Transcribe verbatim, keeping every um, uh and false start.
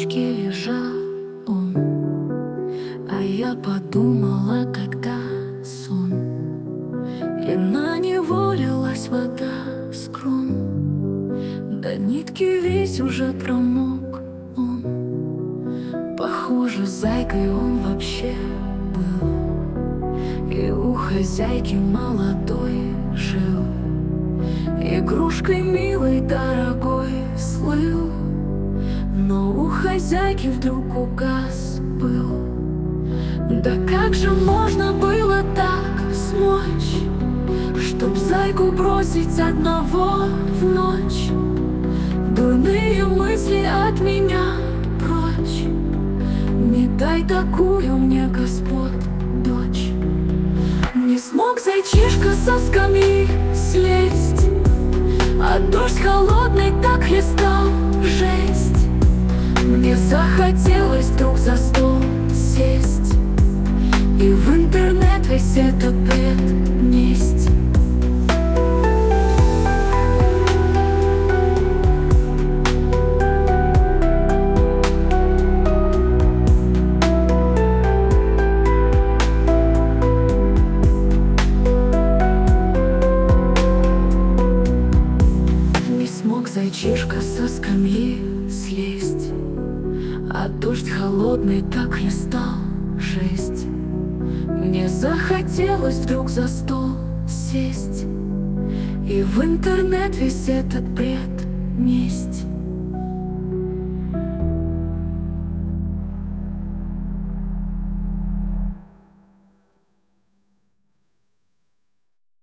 лавочке лежал он, а я подумала, когда сон, и на него лилась вода с крон. До нитки весь уже промок он. Похоже, зайкой он вообще был, и у хозяйки молодой жил, игрушкой милой, дорогой слыл. Но у хозяйки вдруг указ был. Да как же можно было так смочь, чтоб зайку бросить одного в ночь? Дурные мысли от меня прочь, не дай такую мне, Господь, дочь. Не смог зайчишка со скамьи слезть, а дождь холодный так хлестал, жесть. Мне захотелось вдруг за стол сесть и в интернет весь этот бред несть. Не смог зайчишка со скамьи слезть, а дождь холодный так хлестал, жесть. Мне захотелось вдруг за стол сесть и в интернет весь этот бред несть.